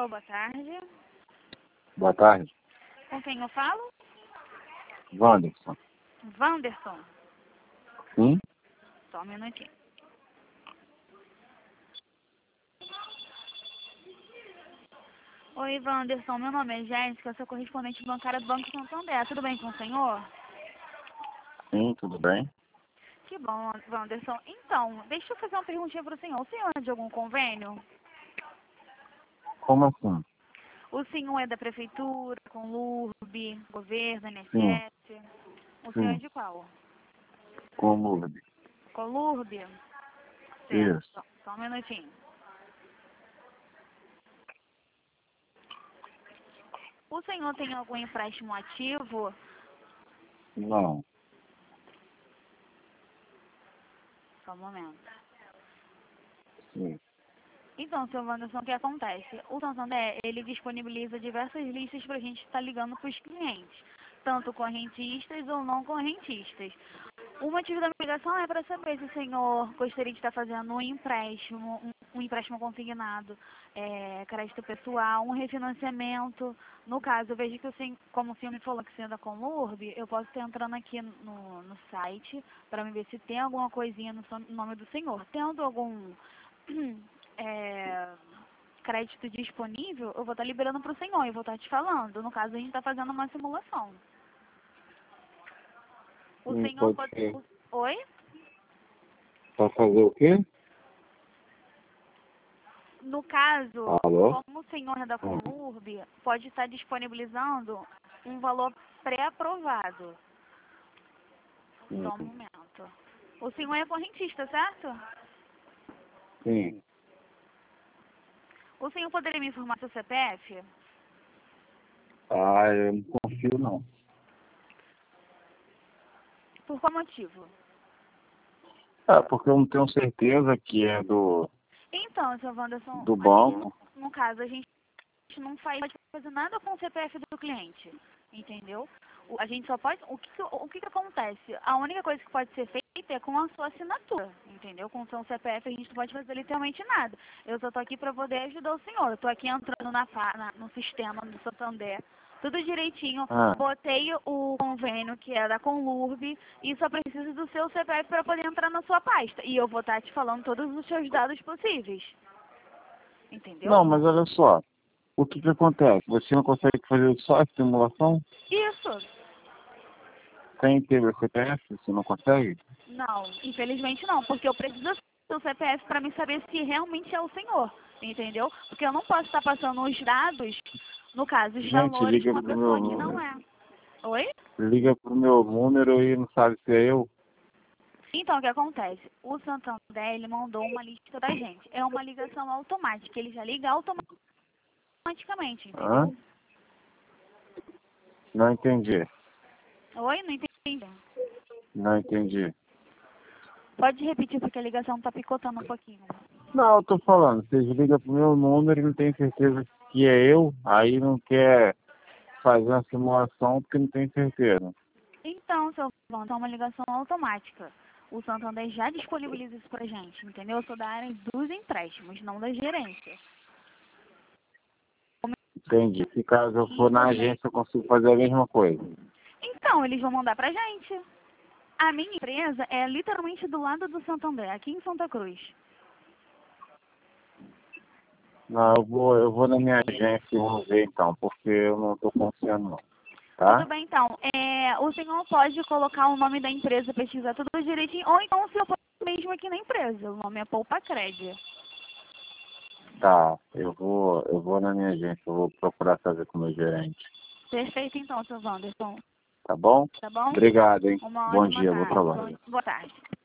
Alô, boa tarde. Boa tarde. Com quem eu falo? Wanderson. Wanderson. Sim? Só um minutinho. Oi, Wanderson. Meu nome é Jéssica, eu sou correspondente bancária do Banco Santander. Tudo bem com o senhor? Sim, tudo bem? Que bom, Wanderson. Então, deixa eu fazer uma perguntinha para o senhor. O senhor é de algum convênio? Como assim? O senhor é da prefeitura, com LURB, governo, Sim, INSS? O senhor é sim. de qual? Com Lourdes. Com LURB? Certo. Isso. Só um minutinho. O senhor tem algum empréstimo ativo? Não. Só um momento. Sim. Então, seu Wanderson, o que acontece? O Santander, ele disponibiliza diversas listas para a gente estar ligando para os clientes, tanto correntistas ou não correntistas. O motivo da minha ligação é para saber se o senhor gostaria de estar fazendo um empréstimo, um empréstimo consignado, crédito pessoal, um refinanciamento. No caso, eu vejo que o senhor, como o senhor me falou que você anda com LURB, eu posso estar entrando aqui no site para me ver se tem alguma coisinha no nome do senhor. Tendo algum crédito disponível, eu vou estar liberando para o senhor e vou estar te falando. No caso, a gente está fazendo uma simulação. O Sim, senhor pode pode... ser. Oi? Pra fazer o quê? No caso, Alô? como o senhor é da Colurb, pode estar disponibilizando um valor pré-aprovado. Só um momento. O senhor é correntista, certo? Sim. O senhor poderia me informar seu CPF? Ah, eu não confio não. Por qual motivo? Porque eu não tenho certeza que é Então, seu Wanderson, do a gente, banco. no caso, a gente não pode fazer nada com o CPF do cliente, entendeu? A gente só pode... O que acontece? A única coisa que pode ser feita é com a sua assinatura, entendeu? Com o seu CPF a gente não pode fazer literalmente nada. Eu só tô aqui para poder ajudar o senhor. Eu tô aqui entrando no sistema do Santander, tudo direitinho. Ah, Botei o convênio que é da Conlurb e só preciso do seu CPF para poder entrar na sua pasta. E eu vou estar te falando todos os seus dados possíveis, entendeu? não, mas olha só. O que acontece? Você não consegue fazer só a simulação? Isso. Sem ter o CPF? Você não consegue? Não, infelizmente não, porque eu preciso do seu CPF para me saber se realmente é o senhor, entendeu? Porque eu não posso estar passando os dados, no caso, os Gente, valores liga para uma pro meu pessoa que não número. é. Oi? Liga pro meu número e não sabe se é eu. Então, o que acontece? O Santander, ele mandou uma lista da gente. É uma ligação automática, ele já liga automaticamente, Hã? entendeu? Não entendi. Oi? Não entendi. Não entendi. Pode repetir, porque a ligação tá picotando um pouquinho. Não, eu tô falando, vocês ligam pro meu número e não tem certeza que é eu, aí não quer fazer uma simulação porque não tem certeza. Então, seu Wanda, é uma ligação automática. O Santander já disponibiliza isso pra gente, entendeu? Eu sou da área dos empréstimos, não da gerência. Entendi. Se caso eu E for na você? agência, eu consigo fazer a mesma coisa. Então, eles vão mandar pra gente. A minha empresa é literalmente do lado do Santander, aqui em Santa Cruz. Não, eu vou na minha agência e vou ver então, porque eu não tô confiando não, Tudo tá? bem, então. O senhor pode colocar o nome da empresa, pesquisar tudo direitinho, ou então o senhor pode mesmo aqui na empresa. O nome é Poupa Crédito. Tá, eu vou na minha agência, eu vou procurar saber com o meu gerente. Perfeito, então, seu Wanderson. Tá bom? Tá bom? Obrigado, hein? Uma Bom ótima dia, vou tarde. trabalhar. Boa tarde.